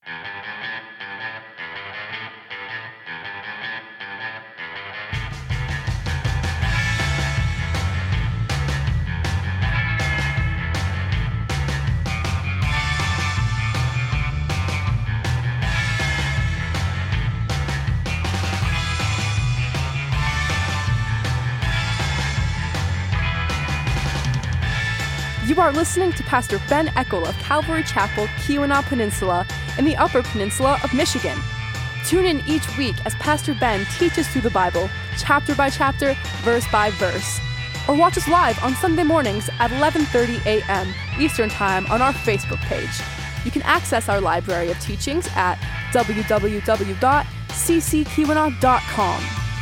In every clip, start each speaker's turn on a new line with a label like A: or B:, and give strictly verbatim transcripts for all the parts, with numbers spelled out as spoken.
A: You are listening to Pastor Ben Eckel of Calvary Chapel, Keweenaw Peninsula, in the Upper Peninsula of Michigan. Tune in each week as Pastor Ben teaches through the Bible, chapter by chapter, verse by verse. Or watch us live on Sunday mornings at eleven thirty a.m. Eastern Time on our Facebook page. You can access our library of teachings at w w w dot c c keweenaw dot com.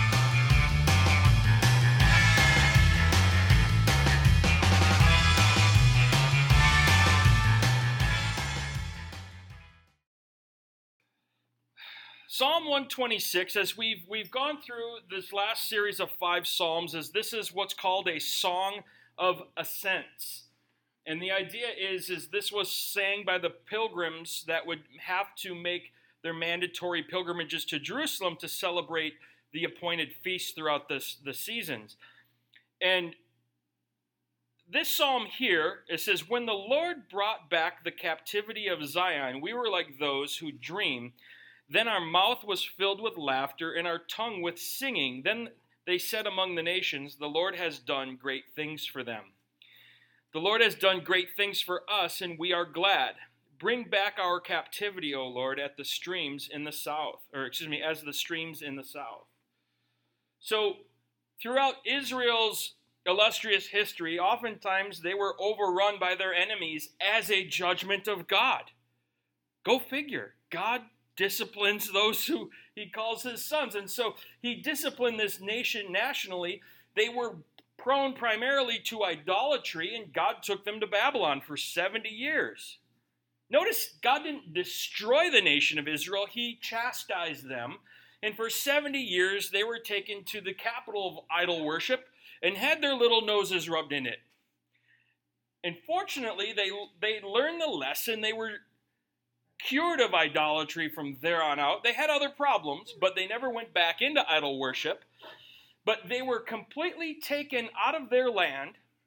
B: Psalm one twenty-six, as we've we've gone through this last series of five psalms, is this is what's called a song of ascents. And the idea is, is this was sang by the pilgrims that would have to make their mandatory pilgrimages to Jerusalem to celebrate the appointed feasts throughout this, the seasons. And this psalm here, it says, when the Lord brought back the captivity of Zion, we were like those who dream. Then our mouth was filled with laughter and our tongue with singing. Then they said among the nations, the Lord has done great things for them. The Lord has done great things for us, and we are glad. Bring back our captivity, O Lord, at the streams in the south, or excuse me, as the streams in the south. So throughout Israel's illustrious history, oftentimes they were overrun by their enemies as a judgment of God. Go figure. God disciplines those who he calls his sons. And so he disciplined this nation nationally. They were prone primarily to idolatry, and God took them to Babylon for seventy years. Notice God didn't destroy the nation of Israel. He chastised them. And for seventy years, they were taken to the capital of idol worship and had their little noses rubbed in it. And fortunately, they, they learned the lesson. They were cured of idolatry from there on out. They had other problems, but they never went back into idol worship. But they were completely taken out of their land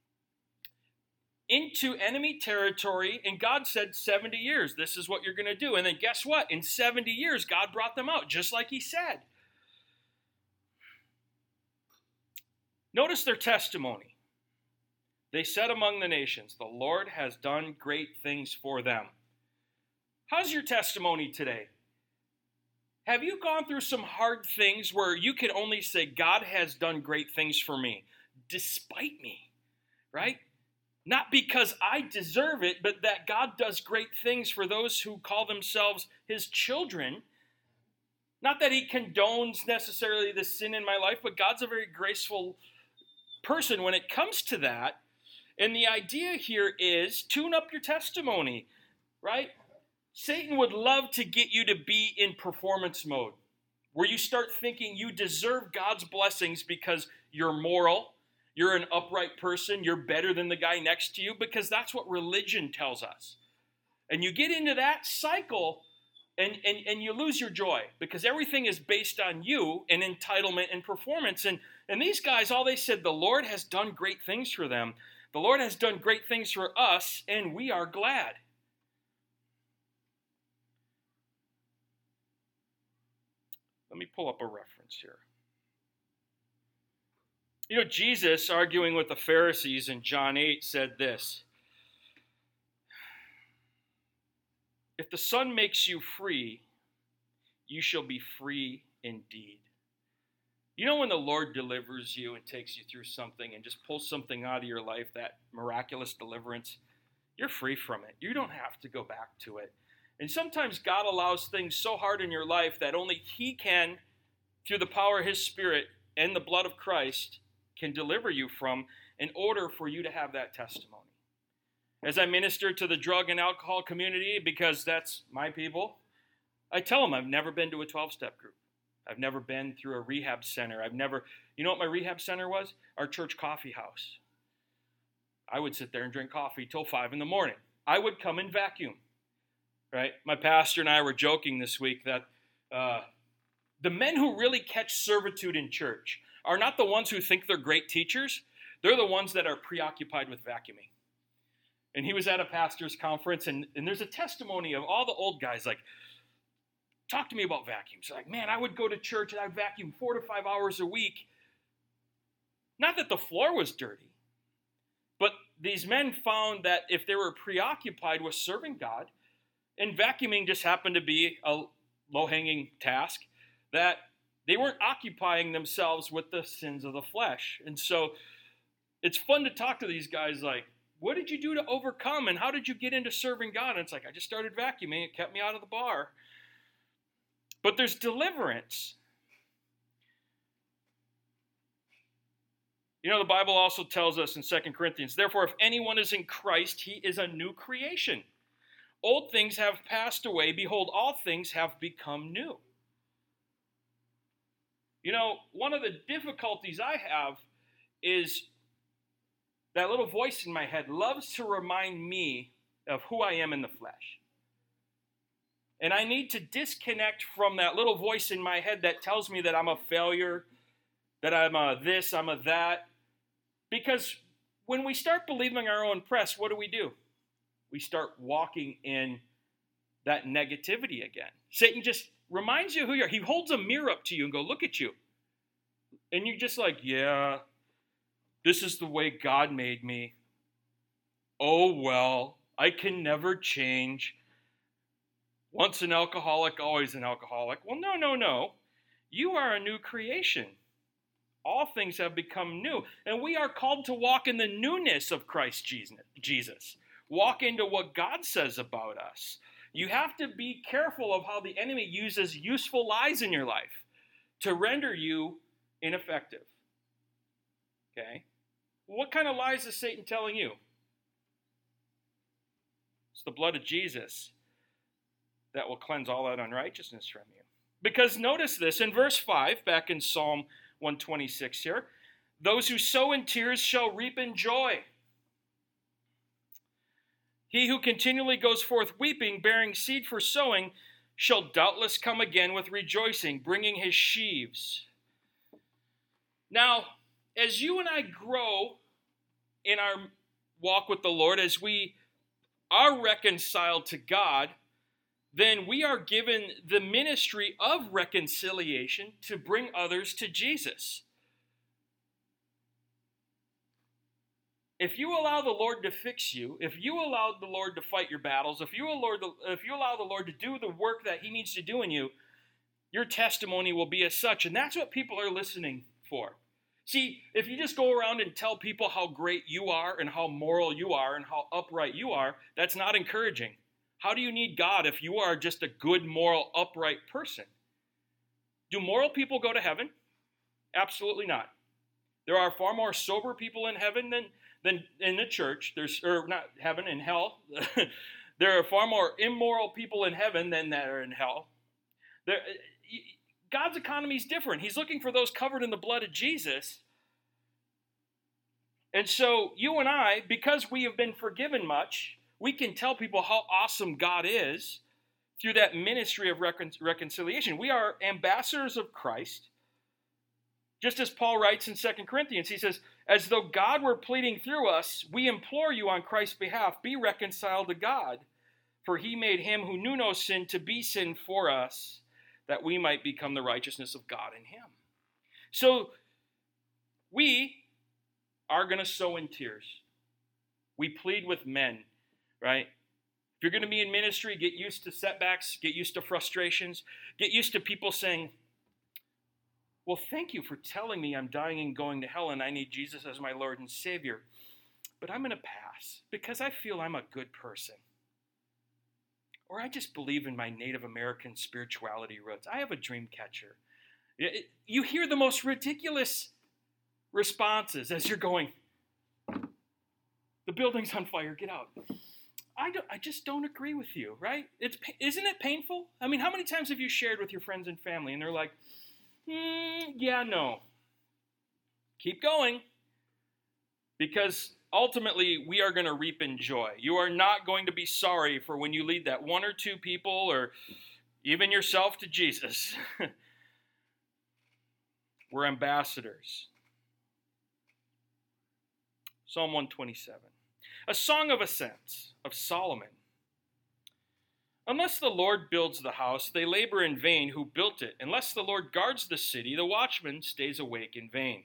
B: into enemy territory, and God said seventy years, this is what you're going to do. And then guess what? In seventy years, God brought them out, just like he said. Notice their testimony. They said among the nations, the Lord has done great things for them. How's your testimony today? Have you gone through some hard things where you can only say, God has done great things for me, despite me, right? Not because I deserve it, but that God does great things for those who call themselves his children. Not that he condones necessarily the sin in my life, but God's a very graceful person when it comes to that. And the idea here is tune up your testimony, right? Satan would love to get you to be in performance mode, where you start thinking you deserve God's blessings because you're moral, you're an upright person, you're better than the guy next to you, because that's what religion tells us. And you get into that cycle and, and, and you lose your joy because everything is based on you and entitlement and performance. And, and these guys, all they said, the Lord has done great things for them. The Lord has done great things for us, and we are glad. Let me pull up a reference here. You know, Jesus, arguing with the Pharisees in John eight, said this. If the Son makes you free, you shall be free indeed. You know when the Lord delivers you and takes you through something and just pulls something out of your life, that miraculous deliverance, you're free from it. You don't have to go back to it. And sometimes God allows things so hard in your life that only he can, through the power of his Spirit and the blood of Christ, can deliver you from in order for you to have that testimony. As I minister to the drug and alcohol community, because that's my people, I tell them I've never been to a twelve-step group. I've never been through a rehab center. I've never, you know what my rehab center was? Our church coffee house. I would sit there and drink coffee till five in the morning. I would come and vacuum. right? My pastor and I were joking this week that uh, the men who really catch servitude in church are not the ones who think they're great teachers. They're the ones that are preoccupied with vacuuming. And he was at a pastor's conference, and, and there's a testimony of all the old guys, like, talk to me about vacuums. Like, man, I would go to church and I'd vacuum four to five hours a week. Not that the floor was dirty, but these men found that if they were preoccupied with serving God, and vacuuming just happened to be a low-hanging task, that they weren't occupying themselves with the sins of the flesh. And so it's fun to talk to these guys like, what did you do to overcome, and how did you get into serving God? And it's like, I just started vacuuming. It kept me out of the bar. But there's deliverance. You know, the Bible also tells us in Second Corinthians, therefore, if anyone is in Christ, he is a new creation. Old things have passed away. Behold, all things have become new. You know, one of the difficulties I have is that little voice in my head loves to remind me of who I am in the flesh. And I need to disconnect from that little voice in my head that tells me that I'm a failure, that I'm a this, I'm a that. Because when we start believing our own press, what do we do? We start walking in that negativity again. Satan just reminds you who you are. He holds a mirror up to you and go, look at you. And you're just like, yeah, this is the way God made me. Oh, well, I can never change. Once an alcoholic, always an alcoholic. Well, no, no, no. You are a new creation. All things have become new. And we are called to walk in the newness of Christ Jesus. Walk into what God says about us. You have to be careful of how the enemy uses useful lies in your life to render you ineffective. Okay? What kind of lies is Satan telling you? It's the blood of Jesus that will cleanse all that unrighteousness from you. Because notice this, in verse five, back in Psalm one twenty-six here, those who sow in tears shall reap in joy. He who continually goes forth weeping, bearing seed for sowing, shall doubtless come again with rejoicing, bringing his sheaves. Now, as you and I grow in our walk with the Lord, as we are reconciled to God, then we are given the ministry of reconciliation to bring others to Jesus. If you allow the Lord to fix you, if you allow the Lord to fight your battles, if you allow the, if you allow the Lord to do the work that he needs to do in you, your testimony will be as such. And that's what people are listening for. See, if you just go around and tell people how great you are and how moral you are and how upright you are, that's not encouraging. How do you need God if you are just a good, moral, upright person? Do moral people go to heaven? Absolutely not. There are far more sober people in heaven than, than in the church. There's, or not heaven, in hell. There are far more immoral people in heaven than that are in hell. There, God's economy is different. He's looking for those covered in the blood of Jesus. And so you and I, because we have been forgiven much, we can tell people how awesome God is through that ministry of recon- reconciliation. We are ambassadors of Christ. Just as Paul writes in Second Corinthians, he says, as though God were pleading through us, we implore you on Christ's behalf, be reconciled to God. For he made him who knew no sin to be sin for us, that we might become the righteousness of God in him. So we are going to sow in tears. We plead with men. Right? If you're going to be in ministry, get used to setbacks, get used to frustrations, get used to people saying, well, thank you for telling me I'm dying and going to hell and I need Jesus as my Lord and Savior, but I'm going to pass because I feel I'm a good person. Or I just believe in my Native American spirituality roots. I have a dream catcher. You hear the most ridiculous responses as you're going, the building's on fire, get out. I, don't, I just don't agree with you, right? It's, isn't it painful? I mean, how many times have you shared with your friends and family and they're like, hmm, yeah, no. Keep going. Because ultimately we are going to reap in joy. You are not going to be sorry for when you lead that one or two people or even yourself to Jesus. We're ambassadors. Psalm one twenty-seven. A song of ascents of Solomon. Unless the Lord builds the house, they labor in vain who built it. Unless the Lord guards the city, the watchman stays awake in vain.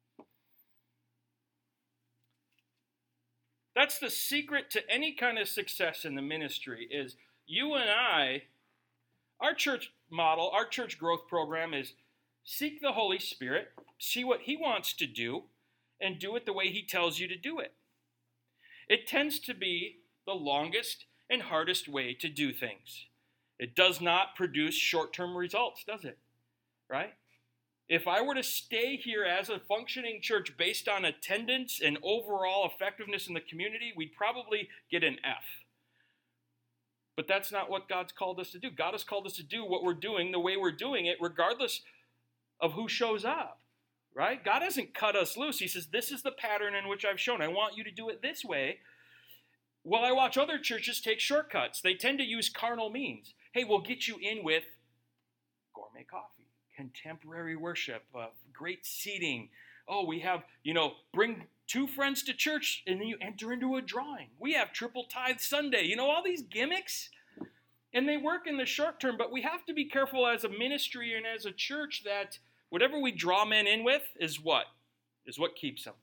B: That's the secret to any kind of success in the ministry is you and I, our church model, our church growth program is seek the Holy Spirit, see what he wants to do, and do it the way he tells you to do it. It tends to be the longest and hardest way to do things. It does not produce short-term results, does it? Right? If I were to stay here as a functioning church based on attendance and overall effectiveness in the community, we'd probably get an F. But that's not what God's called us to do. God has called us to do what we're doing the way we're doing it, regardless of who shows up. Right? God hasn't cut us loose. He says, this is the pattern in which I've shown. I want you to do it this way. Well, I watch other churches take shortcuts. They tend to use carnal means. Hey, we'll get you in with gourmet coffee, contemporary worship, uh, great seating. Oh, we have, you know, bring two friends to church and then you enter into a drawing. We have triple tithe Sunday. You know, all these gimmicks. And they work in the short term, but we have to be careful as a ministry and as a church that whatever we draw men in with is what? Is what keeps them.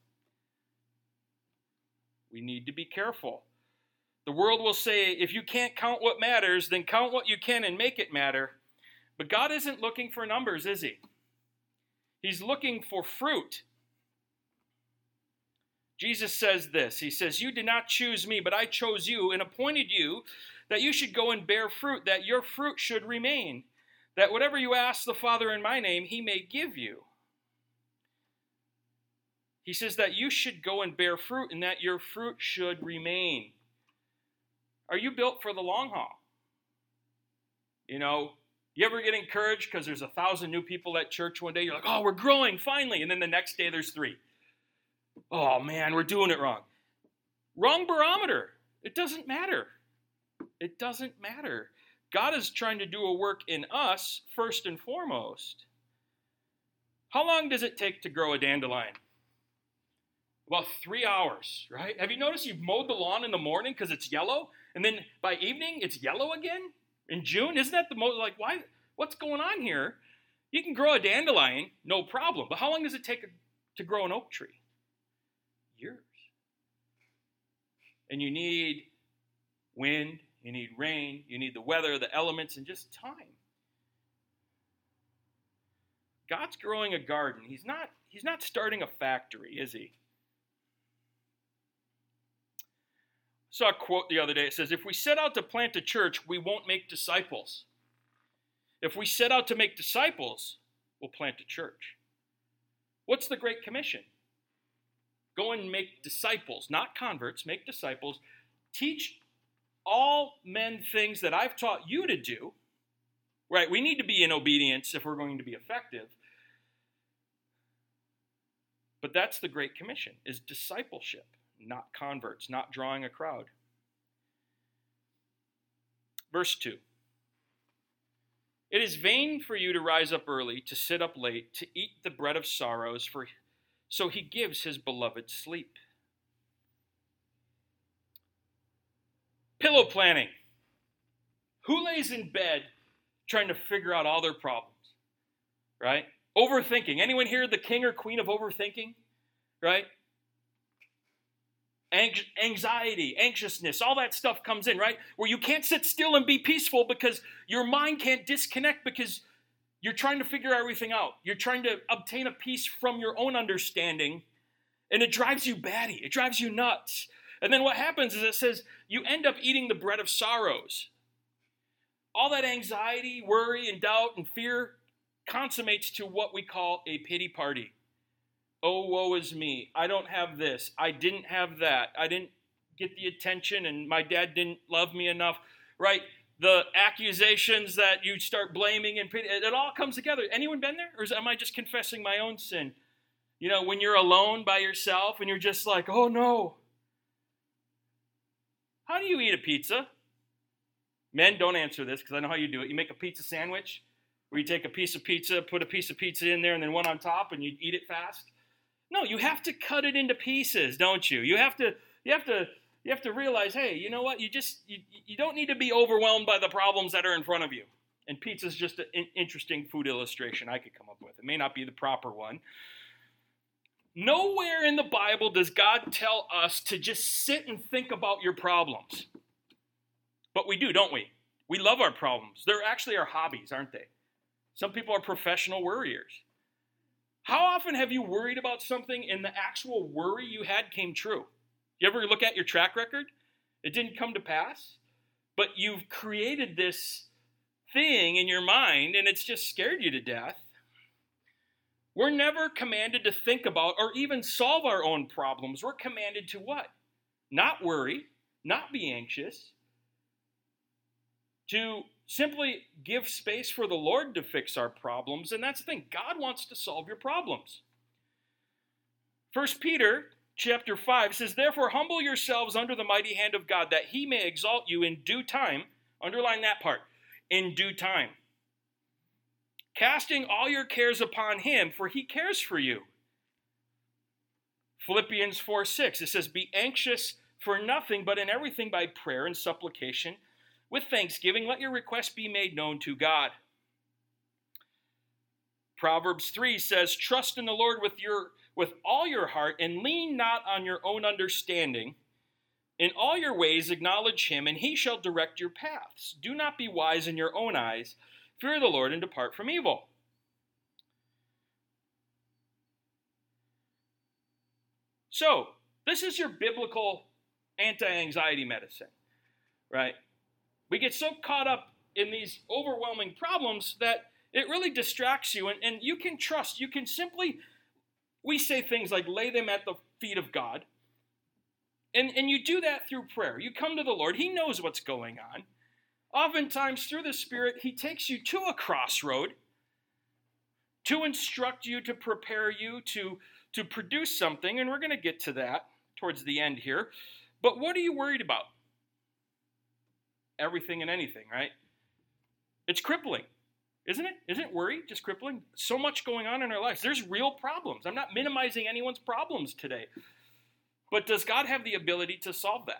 B: We need to be careful. The world will say, if you can't count what matters, then count what you can and make it matter. But God isn't looking for numbers, is he? He's looking for fruit. Jesus says this. He says, you did not choose me, but I chose you and appointed you that you should go and bear fruit, that your fruit should remain, that whatever you ask the Father in my name, he may give you. He says that you should go and bear fruit and that your fruit should remain. Are you built for the long haul? You know, you ever get encouraged because there's a thousand new people at church one day? You're like, oh, we're growing finally. And then the next day there's three. Oh, man, we're doing it wrong. Wrong barometer. It doesn't matter. It doesn't matter. God is trying to do a work in us first and foremost. How long does it take to grow a dandelion? About three hours, right? Have you noticed you've mowed the lawn in the morning because it's yellow? And then by evening, it's yellow again? In June? Isn't that the most, like, why? What's going on here? You can grow a dandelion, no problem. But how long does it take to grow an oak tree? Years. And you need wind, you need rain, you need the weather, the elements, and just time. God's growing a garden. He's not, he's not starting a factory, is he? I saw a quote the other day. It says, if we set out to plant a church, we won't make disciples. If we set out to make disciples, we'll plant a church. What's the Great Commission? Go and make disciples, not converts, make disciples. Teach all men things that I've taught you to do. Right, we need to be in obedience if we're going to be effective. But that's the Great Commission, is discipleship. Not converts, not drawing a crowd. Verse two. It is vain for you to rise up early, to sit up late, to eat the bread of sorrows, for so he gives his beloved sleep. Pillow planning. Who lays in bed trying to figure out all their problems? Right? Overthinking. Anyone here the king or queen of overthinking? Right? Anxiety, anxiousness, all that stuff comes in, right? Where you can't sit still and be peaceful because your mind can't disconnect because you're trying to figure everything out. You're trying to obtain a peace from your own understanding, and it drives you batty. It drives you nuts. And then what happens is it says you end up eating the bread of sorrows. All that anxiety, worry, and doubt and fear consummates to what we call a pity party. Oh, woe is me. I don't have this. I didn't have that. I didn't get the attention, and my dad didn't love me enough, right? The accusations that you start blaming and pity, it all comes together. Anyone been there? Or is, am I just confessing my own sin? You know, when you're alone by yourself and you're just like, oh no, How do you eat a pizza? Men, don't answer this because I know how you do it. You make a pizza sandwich where you take a piece of pizza, put a piece of pizza in there, and then one on top, and you eat it fast. No, you have to cut it into pieces, don't you? You have to, you have to, you have to realize, hey, you know what? You just, you, you don't need to be overwhelmed by the problems that are in front of you. And pizza is just an interesting food illustration I could come up with. It may not be the proper one. Nowhere in the Bible does God tell us to just sit and think about your problems. But we do, don't we? We love our problems. They're actually our hobbies, aren't they? Some people are professional worriers. How often have you worried about something and the actual worry you had came true? You ever look at your track record? It didn't come to pass, but you've created this thing in your mind and it's just scared you to death. We're never commanded to think about or even solve our own problems. We're commanded to what? Not worry, not be anxious, to simply give space for the Lord to fix our problems. And that's the thing. God wants to solve your problems. First Peter chapter five says, therefore humble yourselves under the mighty hand of God, that he may exalt you in due time. Underline that part. In due time. Casting all your cares upon him, for he cares for you. Philippians four six, it says, be anxious for nothing, but in everything by prayer and supplication, with thanksgiving, let your requests be made known to God. Proverbs three says, trust in the Lord with your with all your heart, and lean not on your own understanding. In all your ways acknowledge him, and he shall direct your paths. Do not be wise in your own eyes. Fear the Lord and depart from evil. So, this is your biblical anti-anxiety medicine, right? We get so caught up in these overwhelming problems that it really distracts you, and, and you can trust. You can simply, we say things like lay them at the feet of God, and, and you do that through prayer. You come to the Lord. He knows what's going on. Oftentimes, through the Spirit, he takes you to a crossroad to instruct you, to prepare you, to, to produce something, and we're going to get to that towards the end here. But what are you worried about? Everything and anything, right? It's crippling, isn't it? Isn't worry just crippling? So much going on in our lives. There's real problems. I'm not minimizing anyone's problems today. But does God have the ability to solve that?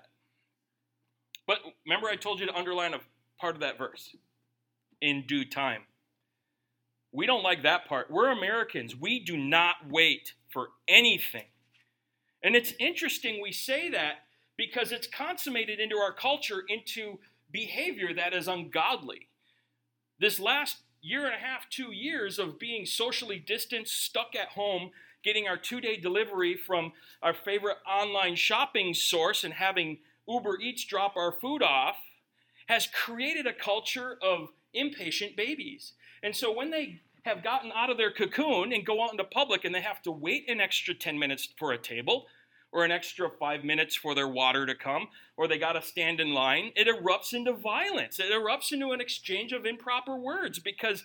B: But remember I told you to underline a part of that verse. In due time. We don't like that part. We're Americans. We do not wait for anything. And it's interesting we say that because it's consummated into our culture into behavior that is ungodly. This last year and a half, two years of being socially distanced, stuck at home, getting our two-day delivery from our favorite online shopping source and having Uber Eats drop our food off has created a culture of impatient babies. And so when they have gotten out of their cocoon and go out into public and they have to wait an extra ten minutes for a table or an extra five minutes for their water to come, or they got to stand in line, it erupts into violence. It erupts into an exchange of improper words because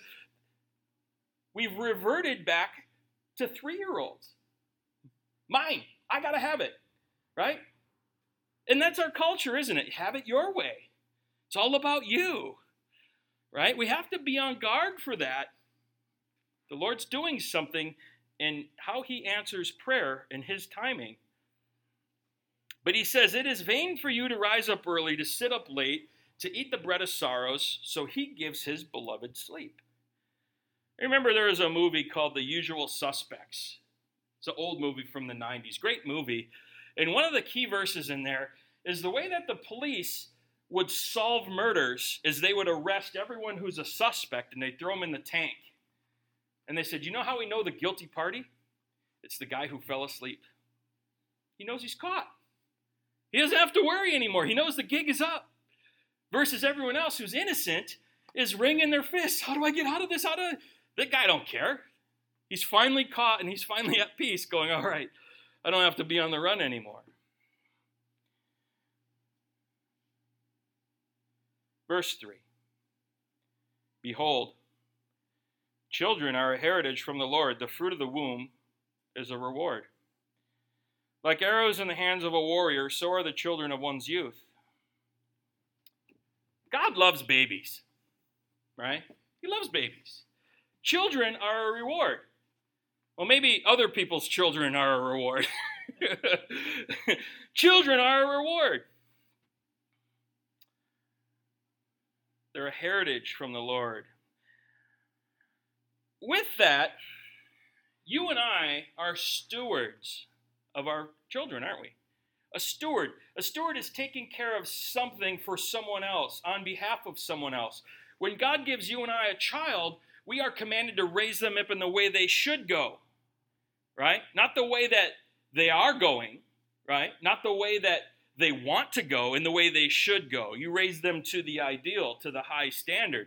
B: we've reverted back to three-year-olds. Mine, I got to have it, right? And that's our culture, isn't it? Have it your way. It's all about you, right? We have to be on guard for that. The Lord's doing something in how he answers prayer in his timing. But he says, it is vain for you to rise up early, to sit up late, to eat the bread of sorrows, so he gives his beloved sleep. I remember there was a movie called The Usual Suspects. It's an old movie from the nineties. Great movie. And one of the key verses in there is the way that the police would solve murders is they would arrest everyone who's a suspect and they'd throw them in the tank. And they said, you know how we know the guilty party? It's the guy who fell asleep. He knows he's caught. He doesn't have to worry anymore. He knows the gig is up. Versus everyone else who's innocent is wringing their fists. How do I get out of this? How do I... That guy don't care. He's finally caught and he's finally at peace going, all right, I don't have to be on the run anymore. Verse three. Behold, children are a heritage from the Lord. The fruit of the womb is a reward. Like arrows in the hands of a warrior, so are the children of one's youth. God loves babies, right? He loves babies. Children are a reward. Well, maybe other people's children are a reward. Children are a reward. They're a heritage from the Lord. With that, you and I are stewards of our children, aren't we? A steward. A steward is taking care of something for someone else, on behalf of someone else. When God gives you and I a child, we are commanded to raise them up in the way they should go, right? Not the way that they are going, right? Not the way that they want to go, in the way they should go. You raise them to the ideal, to the high standard.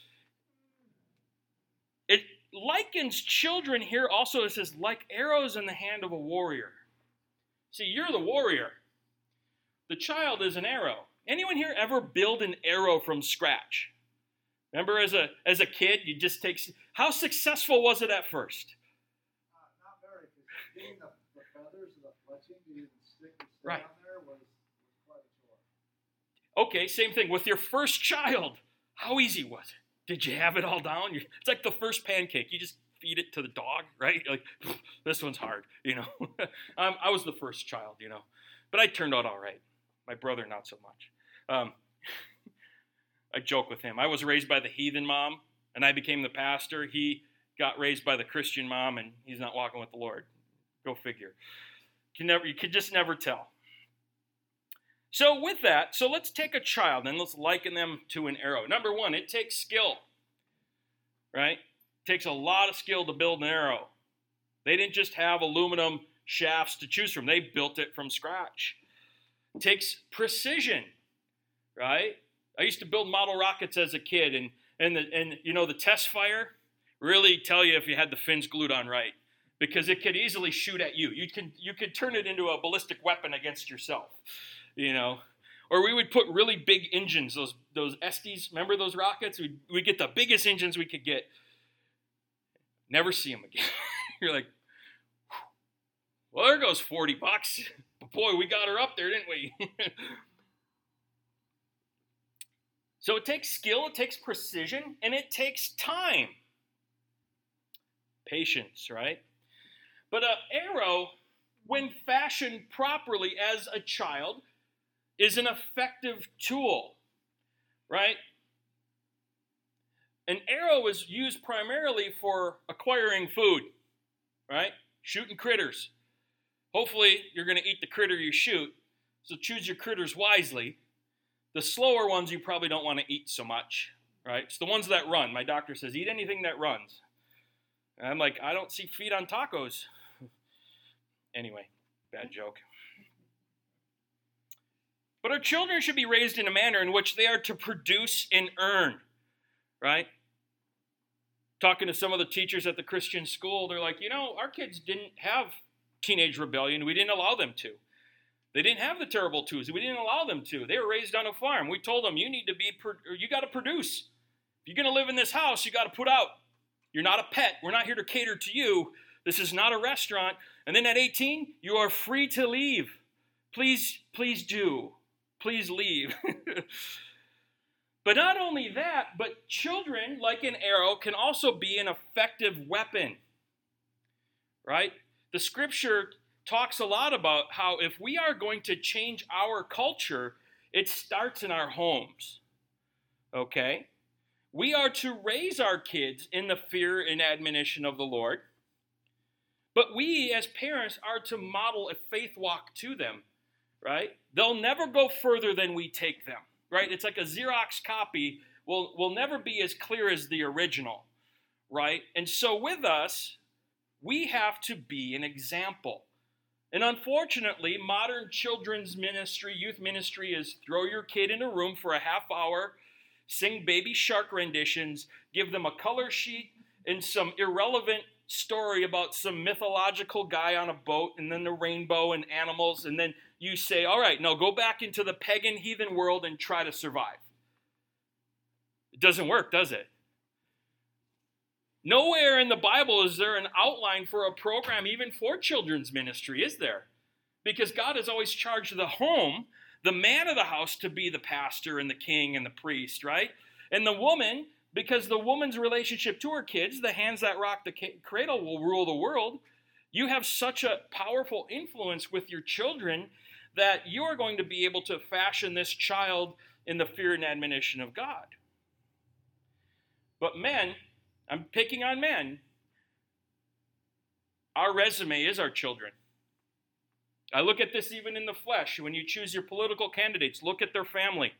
B: It likens children here also, it says, like arrows in the hand of a warrior. See, you're the warrior. The child is an arrow. Anyone here ever build an arrow from scratch? Remember as a as a kid, you just take... How successful was it at first?
C: Uh, not very, because getting the, the feathers and the fletching to even stick and stay
B: Right.
C: on there was, was quite a chore.
B: Okay, same thing with your first child. How easy was it? Did you have it all down? You're, it's like the first pancake. You just feed it to the dog, right? You're like, this one's hard, you know. um, I was the first child, you know. But I turned out all right. My brother, not so much. Um, I joke with him. I was raised by the heathen mom, and I became the pastor. He got raised by the Christian mom, and he's not walking with the Lord. Go figure. You can never, you could just never tell. So with that, so let's take a child and let's liken them to an arrow. Number one, it takes skill, right? It takes a lot of skill to build an arrow. They didn't just have aluminum shafts to choose from. They built it from scratch. It takes precision, right? I used to build model rockets as a kid, and and the, and you know the test fire really tell you if you had the fins glued on right, because it could easily shoot at you. You can you could turn it into a ballistic weapon against yourself, you know. Or we would put really big engines, those those Estes. Remember those rockets? We we get the biggest engines we could get. Never see them again. You're like, well, there goes forty bucks. But boy, we got her up there, didn't we? So it takes skill, it takes precision, and it takes time. Patience, right? But an arrow, when fashioned properly as a child, is an effective tool, right? An arrow is used primarily for acquiring food, right? Shooting critters. Hopefully, you're going to eat the critter you shoot, so choose your critters wisely. The slower ones you probably don't want to eat so much, right? It's the ones that run. My doctor says, eat anything that runs. And I'm like, I don't see feet on tacos. Anyway, bad joke. But our children should be raised in a manner in which they are to produce and earn, right? Talking to some of the teachers at the Christian school, they're like, you know, our kids didn't have teenage rebellion. We didn't allow them to. They didn't have the terrible twos. We didn't allow them to. They were raised on a farm. We told them, you need to be, or you got to produce. If you're going to live in this house, you got to put out. You're not a pet. We're not here to cater to you. This is not a restaurant. And then at eighteen, you are free to leave. Please, please do. Please leave. But not only that, but children, like an arrow, can also be an effective weapon, right? The scripture talks a lot about how if we are going to change our culture, it starts in our homes, okay? We are to raise our kids in the fear and admonition of the Lord, but we as parents are to model a faith walk to them, right? They'll never go further than we take them, right? It's like a Xerox copy will, will never be as clear as the original, right? And so with us, we have to be an example. And unfortunately, modern children's ministry, youth ministry is throw your kid in a room for a half hour, sing Baby Shark renditions, give them a color sheet and some irrelevant story about some mythological guy on a boat and then the rainbow and animals, and then you say, all right, now go back into the pagan heathen world and try to survive. It doesn't work, does it? Nowhere in the Bible is there an outline for a program even for children's ministry, is there? Because God has always charged the home the man of the house to be the pastor and the king and the priest, right? And the woman, because the woman's relationship to her kids, the hands that rock the cradle will rule the world. You have such a powerful influence with your children that you are going to be able to fashion this child in the fear and admonition of God. But men, I'm picking on men, our resume is our children. I look at this even in the flesh. When you choose your political candidates, look at their family.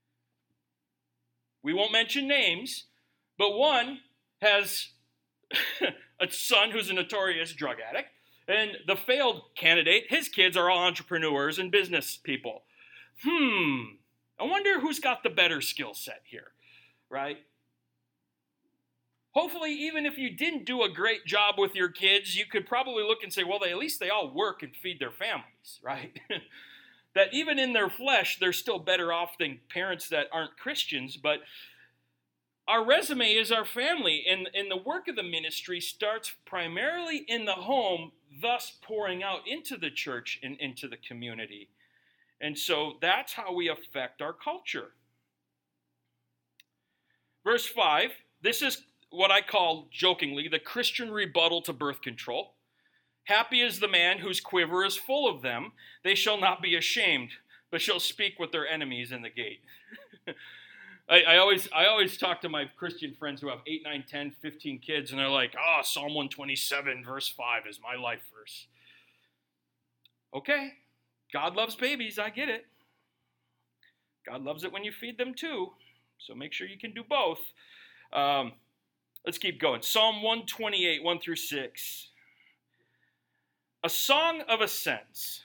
B: We won't mention names, but one has a son who's a notorious drug addict, and the failed candidate, his kids are all entrepreneurs and business people. Hmm, I wonder who's got the better skill set here, right? Hopefully, even if you didn't do a great job with your kids, you could probably look and say, well, they, at least they all work and feed their families, right? That even in their flesh, they're still better off than parents that aren't Christians. But our resume is our family, and, and the work of the ministry starts primarily in the home, thus pouring out into the church and into the community. And so that's how we affect our culture. Verse five, this is what I call jokingly the Christian rebuttal to birth control. Happy is the man whose quiver is full of them. They shall not be ashamed, but shall speak with their enemies in the gate. I, I always I always talk to my Christian friends who have eight, nine, ten, fifteen kids, and they're like, oh, Psalm one twenty-seven, verse five is my life verse. Okay, God loves babies, I get it. God loves it when you feed them too, so make sure you can do both. Um, let's keep going. Psalm one twenty-eight, one through six. A song of ascents.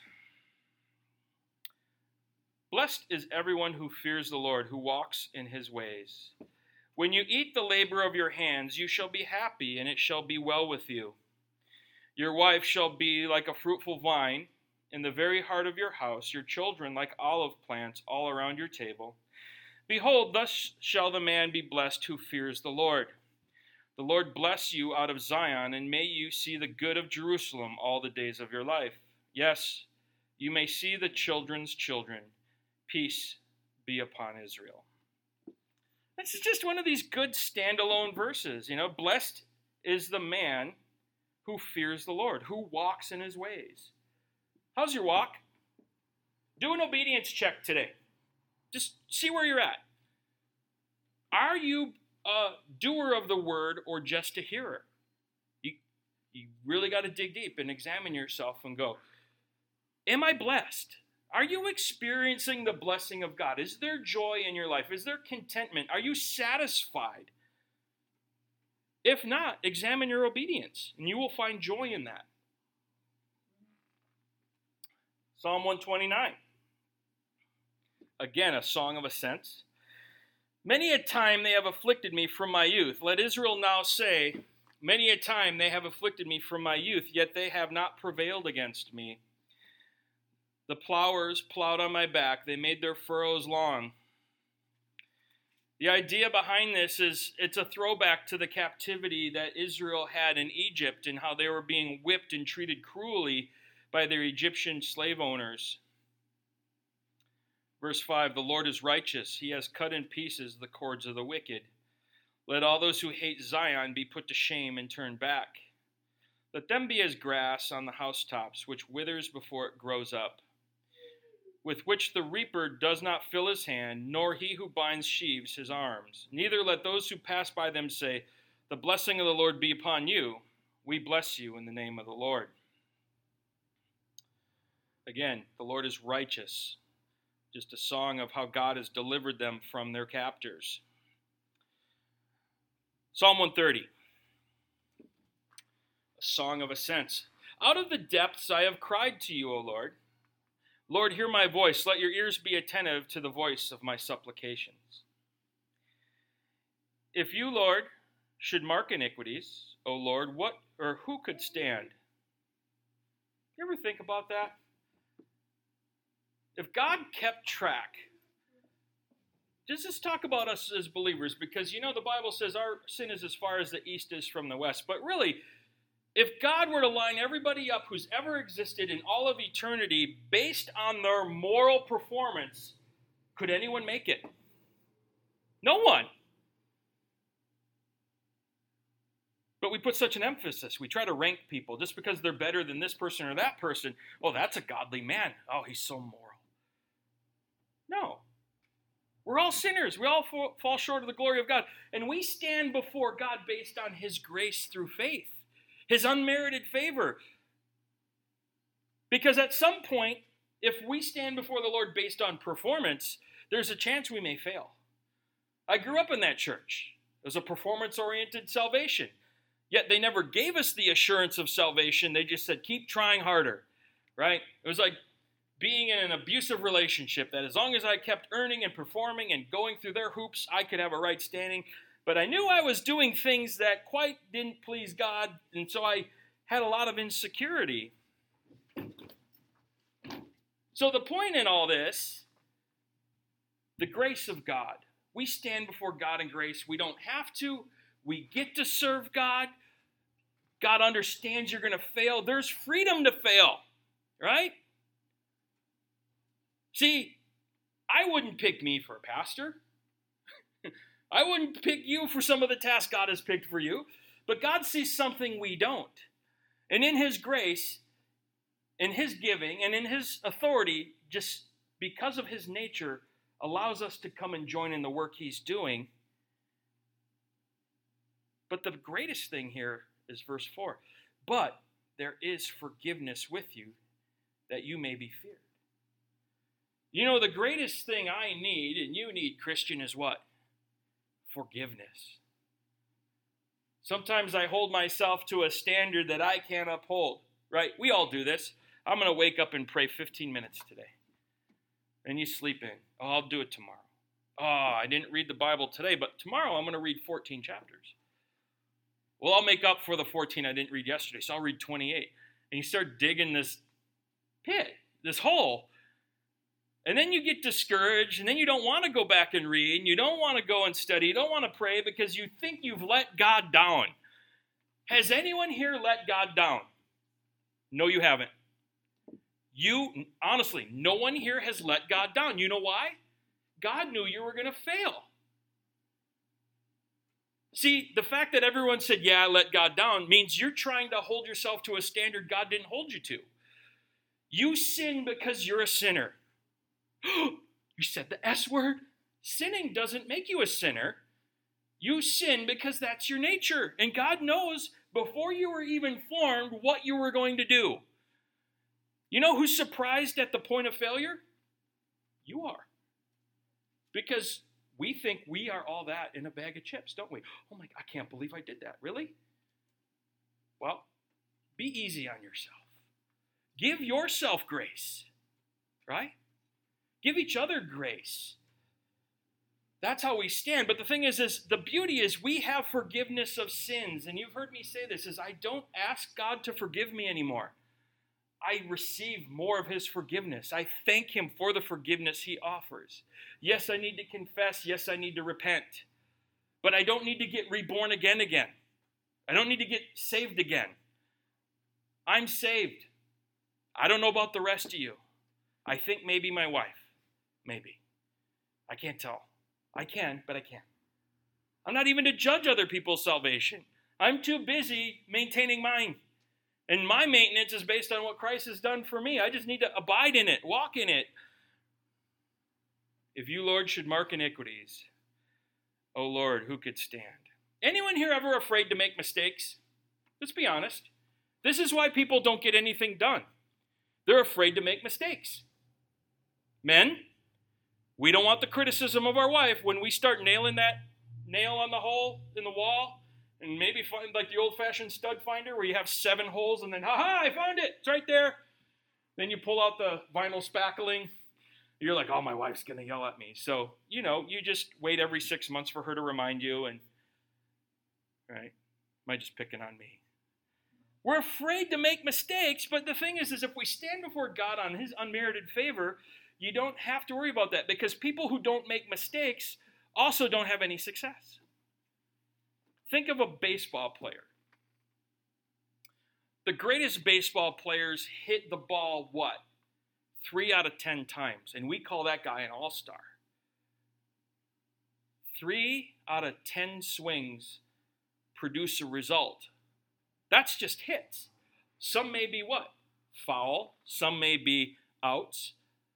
B: Blessed is everyone who fears the Lord, who walks in his ways. When you eat the labor of your hands, you shall be happy, and it shall be well with you. Your wife shall be like a fruitful vine in the very heart of your house, your children like olive plants all around your table. Behold, thus shall the man be blessed who fears the Lord. The Lord bless you out of Zion, and may you see the good of Jerusalem all the days of your life. Yes, you may see the children's children. Peace be upon Israel. This is just one of these good standalone verses. You know, blessed is the man who fears the Lord, who walks in his ways. How's your walk? Do an obedience check today. Just see where you're at. Are you a doer of the word or just a hearer? You, you really got to dig deep and examine yourself and go, am I blessed? Are you experiencing the blessing of God? Is there joy in your life? Is there contentment? Are you satisfied? If not, examine your obedience, and you will find joy in that. Psalm one twenty-nine. Again, a song of ascents. Many a time they have afflicted me from my youth. Let Israel now say, many a time they have afflicted me from my youth, yet they have not prevailed against me. The plowers plowed on my back. They made their furrows long. The idea behind this is it's a throwback to the captivity that Israel had in Egypt and how they were being whipped and treated cruelly by their Egyptian slave owners. Verse five, the Lord is righteous. He has cut in pieces the cords of the wicked. Let all those who hate Zion be put to shame and turn back. Let them be as grass on the housetops, which withers before it grows up, with which the reaper does not fill his hand, nor he who binds sheaves his arms. Neither let those who pass by them say, the blessing of the Lord be upon you. We bless you in the name of the Lord. Again, the Lord is righteous. Just a song of how God has delivered them from their captors. Psalm one thirty. A song of ascents. Out of the depths I have cried to you, O Lord. Lord, hear my voice. Let your ears be attentive to the voice of my supplications. If you, Lord, should mark iniquities, O Lord, what or who could stand? You ever think about that? If God kept track, just let's talk about us as believers, because you know the Bible says our sin is as far as the east is from the west. But really, If God were to line everybody up who's ever existed in all of eternity based on their moral performance, could anyone make it? No one. But we put such an emphasis. We try to rank people just because they're better than this person or that person. Oh, that's a godly man. Oh, he's so moral. No. We're all sinners. We all fall short of the glory of God. And we stand before God based on his grace through faith, his unmerited favor. Because at some point, if we stand before the Lord based on performance, there's a chance we may fail. I grew up in that church. It was a performance-oriented salvation. Yet they never gave us the assurance of salvation. They just said, keep trying harder, right? It was like being in an abusive relationship that as long as I kept earning and performing and going through their hoops, I could have a right standing. But I knew I was doing things that quite didn't please God, and so I had a lot of insecurity. So the point in all this, the grace of God. We stand before God in grace. We don't have to. We get to serve God. God understands you're going to fail. There's freedom to fail, right? See, I wouldn't pick me for a pastor. I wouldn't pick you for some of the tasks God has picked for you. But God sees something we don't. And in his grace, in his giving, and in his authority, just because of his nature, allows us to come and join in the work he's doing. But the greatest thing here is verse four. But there is forgiveness with you, that you may be feared. You know, the greatest thing I need, and you need, Christian, is what? Forgiveness. Sometimes I hold myself to a standard that I can't uphold, right? We all do this. I'm going to wake up and pray fifteen minutes today. And you sleep in. Oh, I'll do it tomorrow. Oh, I didn't read the Bible today, but tomorrow I'm going to read fourteen chapters. Well, I'll make up for the fourteen I didn't read yesterday, so I'll read twenty-eight. And you start digging this pit, this hole. And then you get discouraged, and then you don't want to go back and read, and you don't want to go and study, you don't want to pray because you think you've let God down. Has anyone here let God down? No, you haven't. You, honestly, no one here has let God down. You know why? God knew you were going to fail. See, the fact that everyone said, yeah, I let God down, means you're trying to hold yourself to a standard God didn't hold you to. You sin because you're a sinner. You said the S word? Sinning doesn't make you a sinner. You sin because that's your nature. And God knows before you were even formed what you were going to do. You know who's surprised at the point of failure? You are. Because we think we are all that in a bag of chips, don't we? Oh my, I can't believe I did that. Really? Well, be easy on yourself. Give yourself grace, right? Give each other grace. That's how we stand. But the thing is, is the beauty is we have forgiveness of sins. And you've heard me say this, is I don't ask God to forgive me anymore. I receive more of his forgiveness. I thank him for the forgiveness he offers. Yes, I need to confess. Yes, I need to repent. But I don't need to get reborn again again. I don't need to get saved again. I'm saved. I don't know about the rest of you. I think maybe my wife. Maybe. I can't tell. I can, but I can't. I'm not even to judge other people's salvation. I'm too busy maintaining mine. And my maintenance is based on what Christ has done for me. I just need to abide in it, walk in it. If you, Lord, should mark iniquities, O Lord, who could stand? Anyone here ever afraid to make mistakes? Let's be honest. This is why people don't get anything done. They're afraid to make mistakes. Men, we don't want the criticism of our wife when we start nailing that nail on the hole in the wall and maybe find like the old-fashioned stud finder where you have seven holes and then, ha-ha, I found it. It's right there. Then you pull out the vinyl spackling. You're like, oh, my wife's going to yell at me. So, you know, you just wait every six months for her to remind you and, right? Am I just picking on me? We're afraid to make mistakes, but the thing is, is if we stand before God on his unmerited favor, you don't have to worry about that because people who don't make mistakes also don't have any success. Think of a baseball player. The greatest baseball players hit the ball, what? Three out of ten times. And we call that guy an all-star. Three out of ten swings produce a result. That's just hits. Some may be what? Foul. Some may be outs.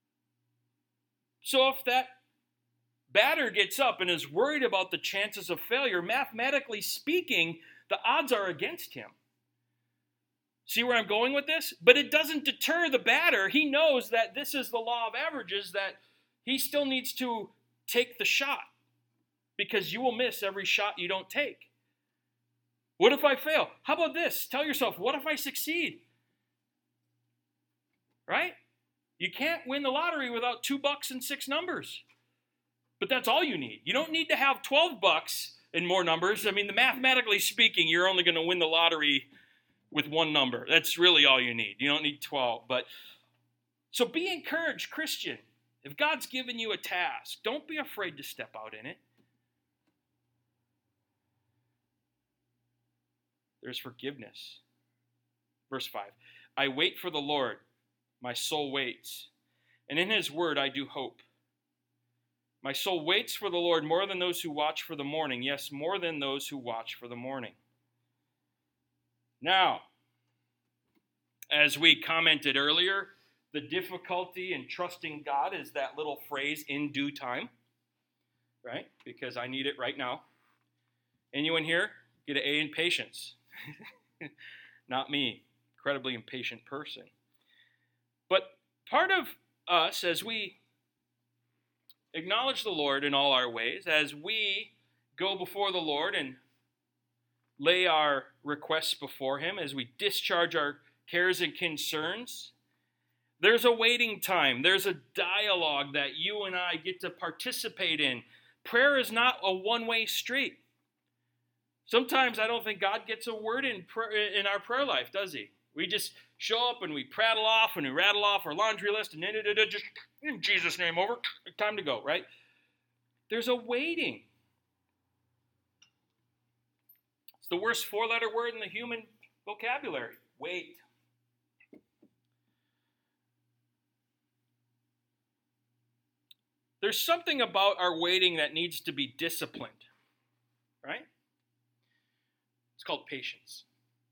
B: So if that batter gets up and is worried about the chances of failure, mathematically speaking, the odds are against him. See where I'm going with this? But it doesn't deter the batter. He knows that this is the law of averages, that he still needs to take the shot, because you will miss every shot you don't take. What if I fail? How about this? Tell yourself, what if I succeed? Right? You can't win the lottery without two bucks and six numbers. But that's all you need. You don't need to have twelve bucks and more numbers. I mean, mathematically speaking, you're only going to win the lottery with one number. That's really all you need. You don't need twelve. But so be encouraged, Christian. If God's given you a task, don't be afraid to step out in it. There's forgiveness. Verse five. I wait for the Lord. My soul waits. And in his word I do hope. My soul waits for the Lord more than those who watch for the morning. Yes, more than those who watch for the morning. Now, as we commented earlier, the difficulty in trusting God is that little phrase, in due time, right? Because I need it right now. Anyone here get an A in patience? Not me, incredibly impatient person. But part of us, as we acknowledge the Lord in all our ways, as we go before the Lord and lay our requests before him, as we discharge our cares and concerns, there's a waiting time. There's a dialogue that you and I get to participate in. Prayer is not a one-way street. Sometimes I don't think God gets a word in prayer, in our prayer life, does he? We just show up and we prattle off and we rattle off our laundry list and just in Jesus' name over, time to go, right? There's a waiting. It's the worst four-letter word in the human vocabulary. Wait. There's something about our waiting that needs to be disciplined, right? It's called patience.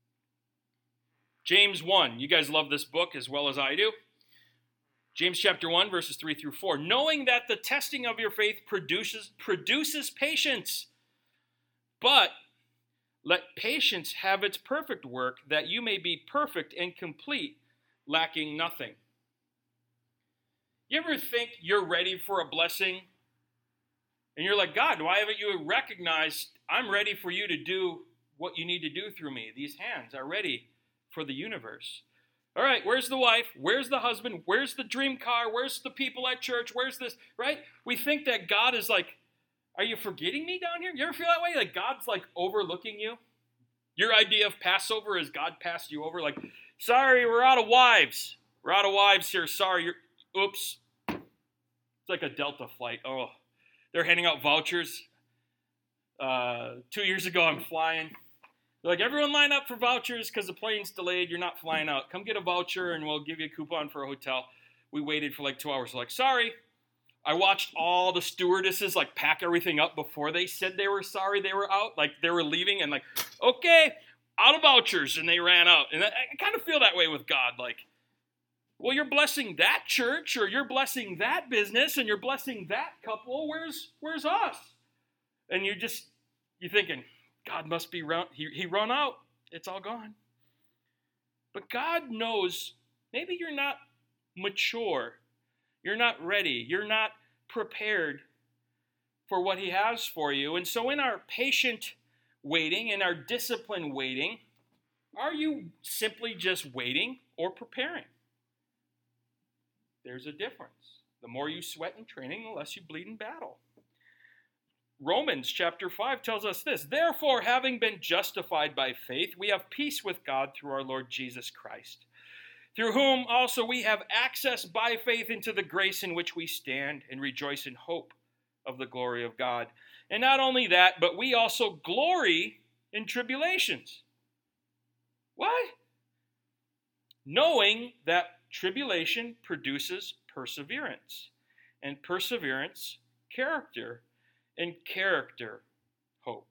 B: James one, you guys love this book as well as I do. James chapter one, verses three through four. Knowing that the testing of your faith produces, produces patience, but let patience have its perfect work, that you may be perfect and complete, lacking nothing. You ever think you're ready for a blessing? And you're like, God, why haven't you recognized I'm ready for you to do what you need to do through me? These hands are ready for the universe. All right, where's the wife? Where's the husband? Where's the dream car? Where's the people at church? Where's this, right? We think that God is like, are you forgetting me down here? You ever feel that way? Like God's like overlooking you? Your idea of Passover is God passed you over? Like, sorry, we're out of wives. We're out of wives here. Sorry, you're, oops. It's like a Delta flight. Oh, they're handing out vouchers. Uh, two years ago, I'm flying. They're like, everyone line up for vouchers because the plane's delayed. You're not flying out. Come get a voucher and we'll give you a coupon for a hotel. We waited for like two hours. We're like, sorry. I watched all the stewardesses like pack everything up before they said they were sorry they were out. Like they were leaving and like, okay, out of vouchers. And they ran out. And I, I kind of feel that way with God. Like, well, you're blessing that church or you're blessing that business and you're blessing that couple. Where's where's us? And you're just, you're thinking, God must be run, he, he run out. It's all gone. But God knows maybe you're not mature. You're not ready. You're not prepared for what he has for you. And so in our patient waiting, in our disciplined waiting, are you simply just waiting or preparing? There's a difference. The more you sweat in training, the less you bleed in battle. Romans chapter five tells us this. Therefore, having been justified by faith, we have peace with God through our Lord Jesus Christ, through whom also we have access by faith into the grace in which we stand and rejoice in hope of the glory of God. And not only that, but we also glory in tribulations. What? knowing that tribulation produces perseverance, and perseverance, character, and character, hope.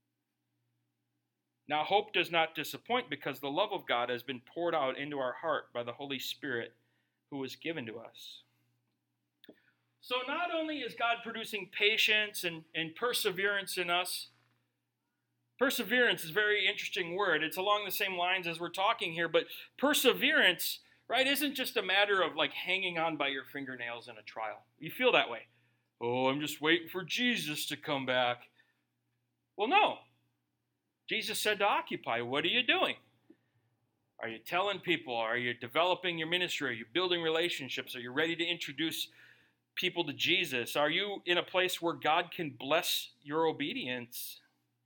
B: Now, hope does not disappoint because the love of God has been poured out into our heart by the Holy Spirit who was given to us. So not only is God producing patience and, and perseverance in us, perseverance is a very interesting word. It's along the same lines as we're talking here, but perseverance, right, isn't just a matter of like hanging on by your fingernails in a trial. You feel that way. Oh, I'm just waiting for Jesus to come back. Well, no. Jesus said to occupy. What are you doing? Are you telling people? Are you developing your ministry? Are you building relationships? Are you ready to introduce people to Jesus? Are you in a place where God can bless your obedience?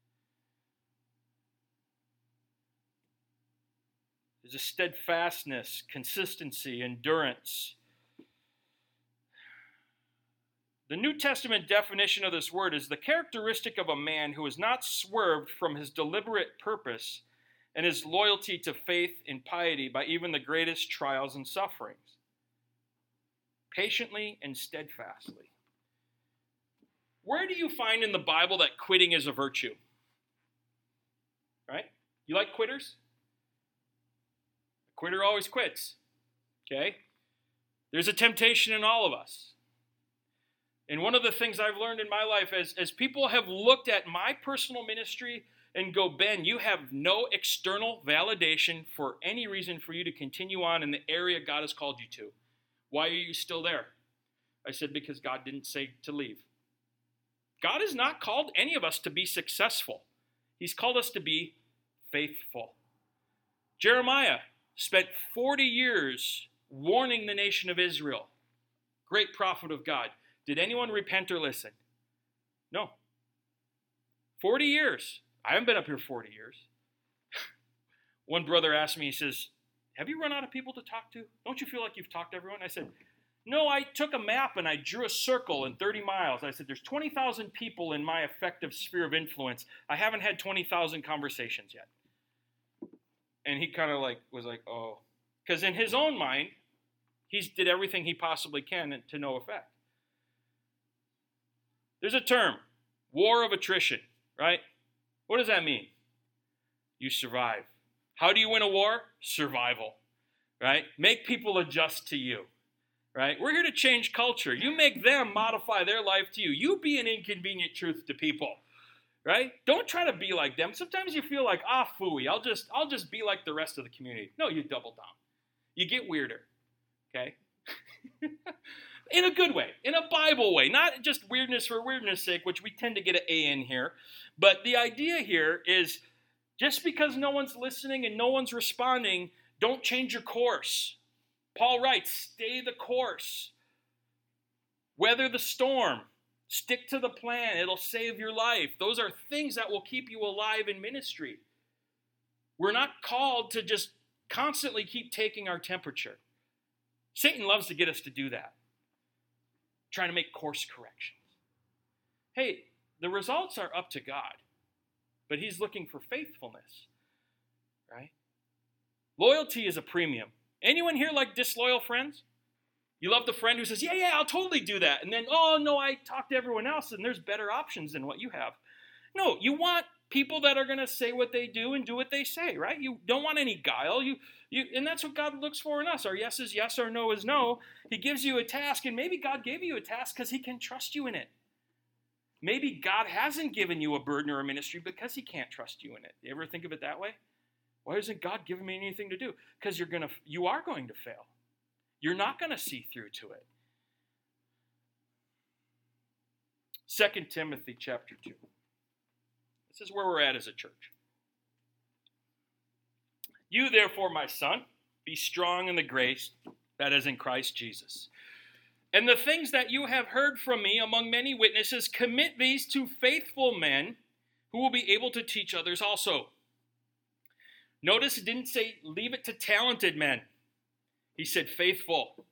B: There's a steadfastness, consistency, endurance. The New Testament definition of this word is the characteristic of a man who has not swerved from his deliberate purpose and his loyalty to faith and piety by even the greatest trials and sufferings. Patiently and steadfastly. Where do you find in the Bible that quitting is a virtue? Right? You like quitters? A quitter always quits. Okay? There's a temptation in all of us. And one of the things I've learned in my life as, as people have looked at my personal ministry and go, Ben, you have no external validation for any reason for you to continue on in the area God has called you to. Why are you still there? I said, because God didn't say to leave. God has not called any of us to be successful. He's called us to be faithful. Jeremiah spent forty years warning the nation of Israel. Great prophet of God. Did anyone repent or listen? No. forty years. I haven't been up here forty years. One brother asked me, he says, have you run out of people to talk to? Don't you feel like you've talked to everyone? I said, no, I took a map and I drew a circle in thirty miles. I said, there's twenty thousand people in my effective sphere of influence. I haven't had twenty thousand conversations yet. And he kind of like was like, oh. Because in his own mind, he's did everything he possibly can to no effect. There's a term, war of attrition, right? What does that mean? You survive. How do you win a war? Survival, right? Make people adjust to you, right? We're here to change culture. You make them modify their life to you. You be an inconvenient truth to people, right? Don't try to be like them. Sometimes you feel like, ah, phooey, I'll just, I'll just be like the rest of the community. No, you double down. You get weirder, okay? In a good way, in a Bible way, not just weirdness for weirdness sake, which we tend to get an A in here. But the idea here is just because no one's listening and no one's responding, don't change your course. Paul writes, stay the course. Weather the storm. Stick to the plan. It'll save your life. Those are things that will keep you alive in ministry. We're not called to just constantly keep taking our temperature. Satan loves to get us to do that. Trying to make course corrections. Hey, the results are up to God, but he's looking for faithfulness, right? Loyalty is a premium. Anyone here like disloyal friends? You love the friend who says, yeah, yeah, I'll totally do that. And then, oh, no, I talked to everyone else, and there's better options than what you have. No, you want people that are going to say what they do and do what they say, right? You don't want any guile. You, you, and that's what God looks for in us. Our yes is yes, our no is no. He gives you a task, and maybe God gave you a task because he can trust you in it. Maybe God hasn't given you a burden or a ministry because he can't trust you in it. You ever think of it that way? Why isn't God giving me anything to do? Because you're going to, you are going to fail. You're not going to see through to it. Second Timothy chapter two. This is where we're at as a church. You, therefore, my son, be strong in the grace that is in Christ Jesus. And the things that you have heard from me among many witnesses, commit these to faithful men who will be able to teach others also. Notice it didn't say leave it to talented men. He said faithful.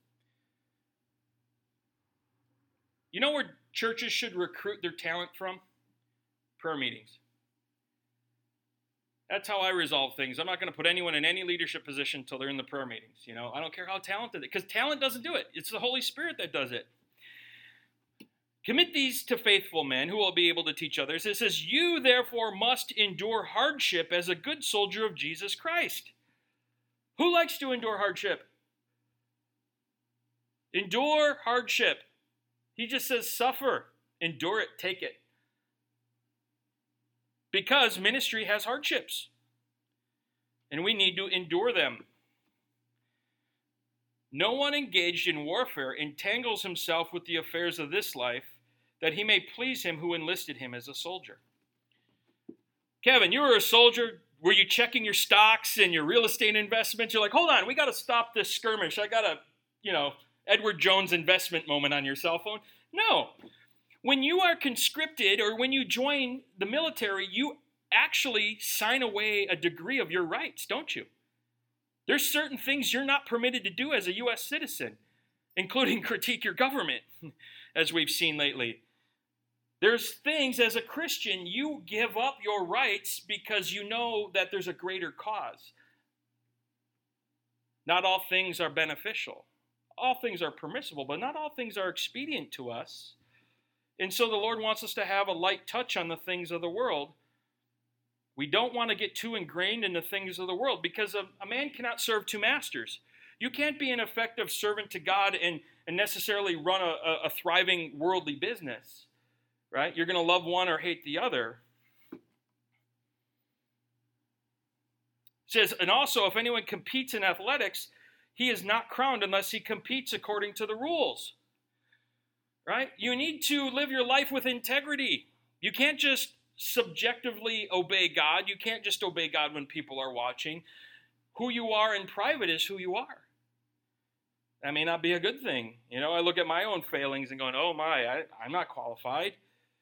B: You know where churches should recruit their talent from? Prayer meetings. That's how I resolve things. I'm not going to put anyone in any leadership position until they're in the prayer meetings. You know, I don't care how talented, because talent doesn't do it. It's the Holy Spirit that does it. Commit these to faithful men who will be able to teach others. It says, you therefore must endure hardship as a good soldier of Jesus Christ. Who likes to endure hardship? Endure hardship. He just says suffer. Endure it. Take it. Because ministry has hardships. And we need to endure them. No one engaged in warfare entangles himself with the affairs of this life, that he may please him who enlisted him as a soldier. Kevin, you were a soldier. Were you checking your stocks and your real estate investments? You're like, hold on, we got to stop this skirmish. I got a, you know, Edward Jones investment moment on your cell phone. No. When you are conscripted or when you join the military, you actually sign away a degree of your rights, don't you? There's certain things you're not permitted to do as a U S citizen, including critique your government, as we've seen lately. There's things as a Christian you give up your rights because you know that there's a greater cause. Not all things are beneficial. All things are permissible, but not all things are expedient to us. And so the Lord wants us to have a light touch on the things of the world. We don't want to get too ingrained in the things of the world, because a, a man cannot serve two masters. You can't be an effective servant to God and, and necessarily run a, a, a thriving worldly business, right? You're going to love one or hate the other. It says, and also if anyone competes in athletics, he is not crowned unless he competes according to the rules, right? You need to live your life with integrity. You can't just subjectively obey God. You can't just obey God when people are watching. Who you are in private is who you are. That may not be a good thing. You know, I look at my own failings and going, oh my, I, I'm not qualified.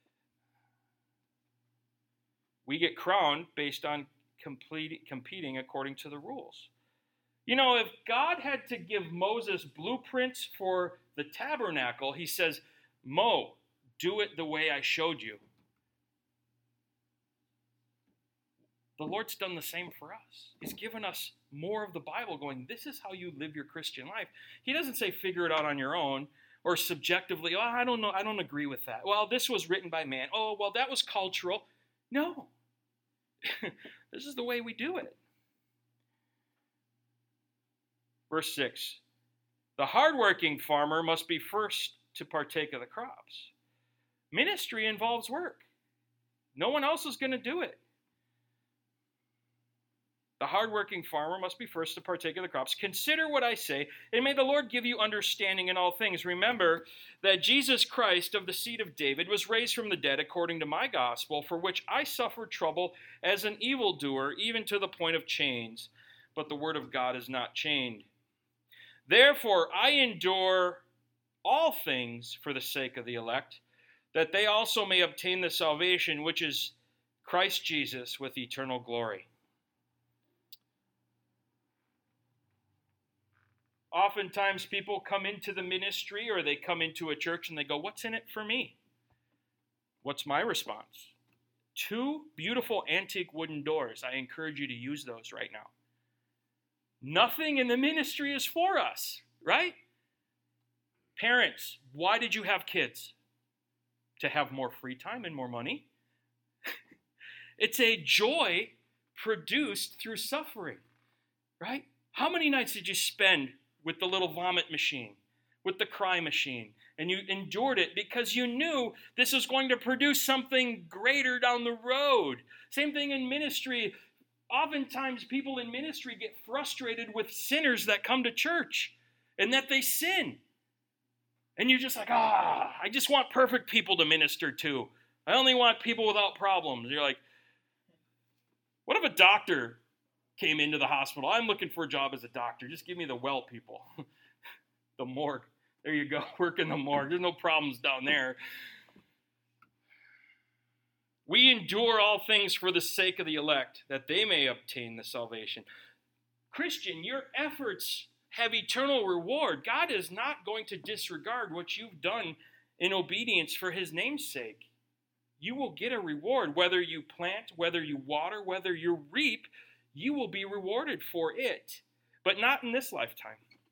B: We get crowned based on complete, competing according to the rules. You know, if God had to give Moses blueprints for the tabernacle, he says, Mo, do it the way I showed you. The Lord's done the same for us. He's given us more of the Bible going, this is how you live your Christian life. He doesn't say figure it out on your own or subjectively, oh, I don't know, I don't agree with that. Well, this was written by man. Oh, well, that was cultural. No. This is the way we do it. Verse six, the hardworking farmer must be first to partake of the crops. Ministry involves work. No one else is going to do it. The hardworking farmer must be first to partake of the crops. Consider what I say, and may the Lord give you understanding in all things. Remember that Jesus Christ of the seed of David was raised from the dead according to my gospel, for which I suffered trouble as an evildoer, even to the point of chains. But the word of God is not chained. Therefore I endure all things for the sake of the elect, that they also may obtain the salvation which is Christ Jesus with eternal glory. Oftentimes people come into the ministry or they come into a church and they go, what's in it for me? What's my response? Two beautiful antique wooden doors. I encourage you to use those right now. Nothing in the ministry is for us, right? Parents, why did you have kids? To have more free time and more money. It's a joy produced through suffering, right? How many nights did you spend with the little vomit machine, with the cry machine, and you endured it because you knew this was going to produce something greater down the road? Same thing in ministry. Oftentimes people in ministry get frustrated with sinners that come to church and that they sin. And you're just like, ah, I just want perfect people to minister to. I only want people without problems. You're like, what if a doctor came into the hospital? I'm looking for a job as a doctor. Just give me the well people. The morgue. There you go. Work in the morgue. There's no problems down there. We endure all things for the sake of the elect, that they may obtain the salvation. Christian, your efforts have eternal reward. God is not going to disregard what you've done in obedience for his name's sake. you will get a reward. Whether you plant, whether you water, whether you reap, you will be rewarded for it. But not in this lifetime.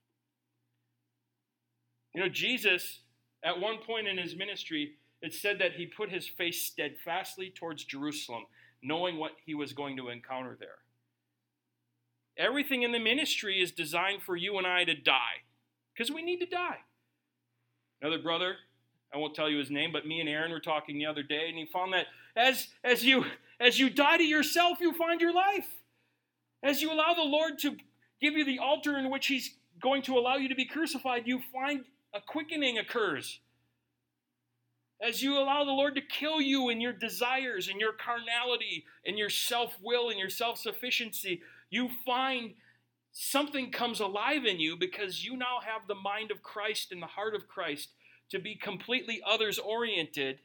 B: You know, Jesus, at one point in his ministry, it said that he put his face steadfastly towards Jerusalem, knowing what he was going to encounter there. Everything in the ministry is designed for you and I to die, because we need to die. Another brother, I won't tell you his name, but me and Aaron were talking the other day, and he found that as, as, you, as you die to yourself, you find your life. As you allow the Lord to give you the altar in which he's going to allow you to be crucified, you find a quickening occurs. As you allow the Lord to kill you in your desires and your carnality and your self-will and your self-sufficiency, you find something comes alive in you because you now have the mind of Christ and the heart of Christ to be completely others-oriented.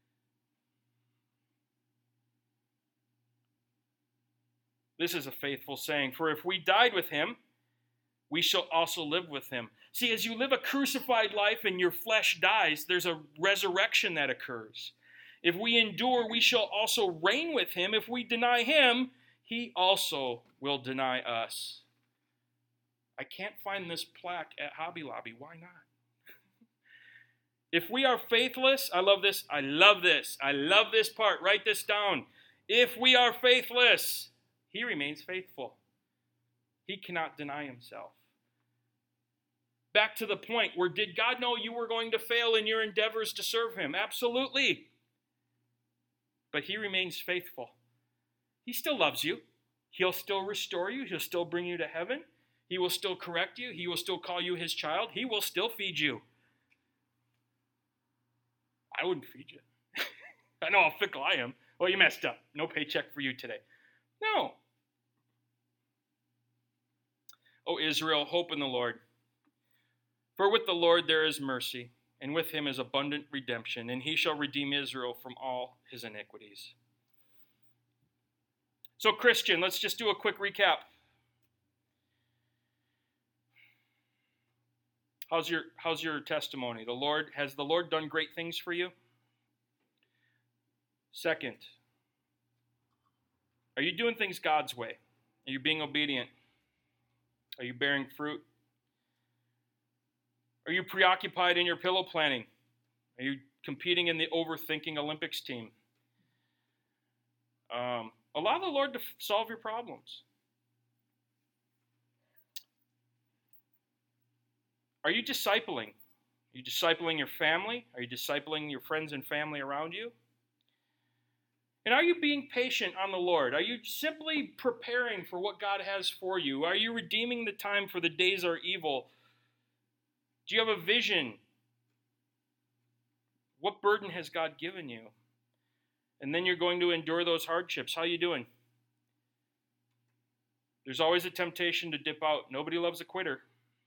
B: This is a faithful saying. For if we died with him, we shall also live with him. See, as you live a crucified life and your flesh dies, there's a resurrection that occurs. If we endure, we shall also reign with him. If we deny him, he also will deny us. I can't find this plaque at Hobby Lobby. Why not? If we are faithless, I love this, I love this, I love this part. Write this down. If we are faithless, he remains faithful. He cannot deny himself. Back to the point where, did God know you were going to fail in your endeavors to serve him? Absolutely. But he remains faithful. He still loves you. He'll still restore you. He'll still bring you to heaven. He will still correct you. He will still call you his child. He will still feed you. I wouldn't feed you. I know how fickle I am. Well, you messed up. No paycheck for you today. No. O Israel, hope in the Lord. For with the Lord there is mercy, and with him is abundant redemption, and he shall redeem Israel from all his iniquities. So, Christian, let's just do a quick recap. How's your, how's your testimony? The Lord, has the Lord done great things for you? Second, are you doing things God's way? Are you being obedient? Are you bearing fruit? Are you preoccupied in your pillow planning? Are you competing in the overthinking Olympics team? Um, allow the Lord to f- solve your problems. Are you discipling? Are you discipling your family? Are you discipling your friends and family around you? And are you being patient on the Lord? Are you simply preparing for what God has for you? Are you redeeming the time, for the days are evil? Do you have a vision? What burden has God given you? And then you're going to endure those hardships. How are you doing? There's always a temptation to dip out. Nobody loves a quitter.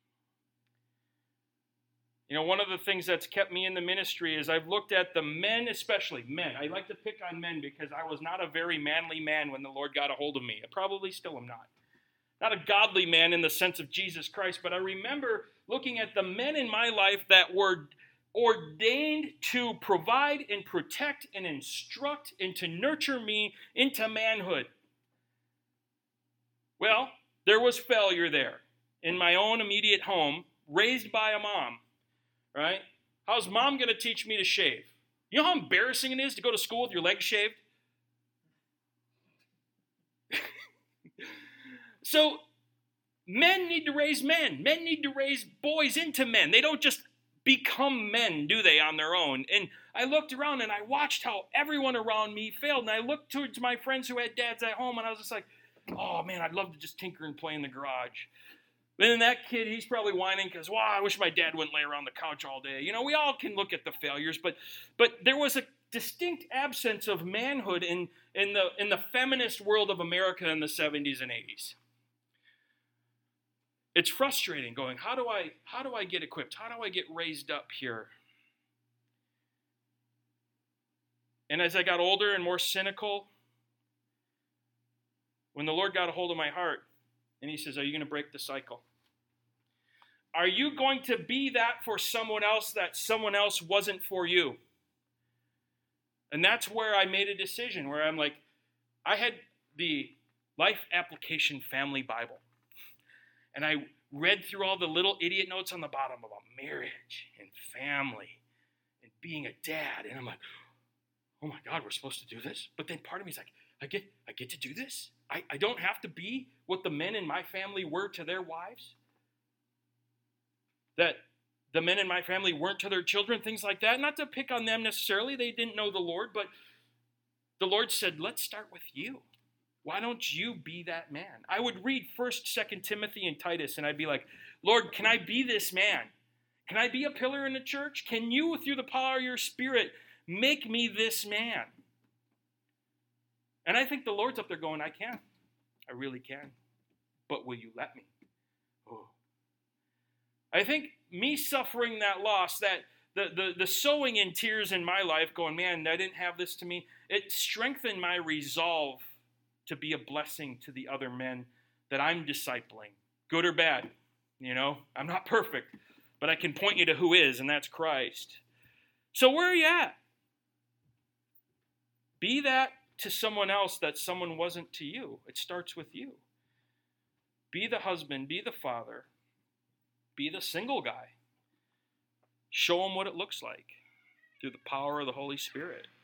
B: You know, one of the things that's kept me in the ministry is I've looked at the men, especially men. I like to pick on men because I was not a very manly man when the Lord got a hold of me. I probably still am not. Not a godly man in the sense of Jesus Christ, but I remember looking at the men in my life that were ordained to provide and protect and instruct and to nurture me into manhood. Well, there was failure there in my own immediate home, raised by a mom, right? How's mom going to teach me to shave? You know how embarrassing it is to go to school with your legs shaved? So, men need to raise men. Men need to raise boys into men. They don't just become men, do they, on their own? And I looked around and I watched how everyone around me failed. And I looked towards my friends who had dads at home and I was just like, oh man, I'd love to just tinker and play in the garage. And then that kid, he's probably whining because, wow, I wish my dad wouldn't lay around the couch all day. You know, we all can look at the failures, but but there was a distinct absence of manhood in, in, the, in the feminist world of America in the seventies and eighties. It's frustrating going, how do I how do I get equipped? How do I get raised up here? And as I got older and more cynical, when the Lord got a hold of my heart, and he says, are you going to break the cycle? Are you going to be that for someone else that someone else wasn't for you? And that's where I made a decision where I'm like, I had the Life Application Family Bible. And I read through all the little idiot notes on the bottom about marriage and family and being a dad. And I'm like, oh my God, we're supposed to do this? But then part of me is like, I get I get to do this? I, I don't have to be what the men in my family were to their wives? That the men in my family weren't to their children, things like that. Not to pick on them necessarily. They didn't know the Lord. But the Lord said, let's start with you. Why don't you be that man? I would read first, second Timothy, and Titus, and I'd be like, Lord, can I be this man? Can I be a pillar in the church? Can you, through the power of your Spirit, make me this man? And I think the Lord's up there going, I can. I really can. But will you let me? Oh. I think me suffering that loss, that the, the, the sowing in tears in my life, going, man, I didn't have this to me, it strengthened my resolve to be a blessing to the other men that I'm discipling, good or bad. You know, I'm not perfect, but I can point you to who is, and that's Christ. So where are you at? Be that to someone else that someone wasn't to you. It starts with you. Be the husband, be the father, be the single guy. Show them what it looks like through the power of the Holy Spirit.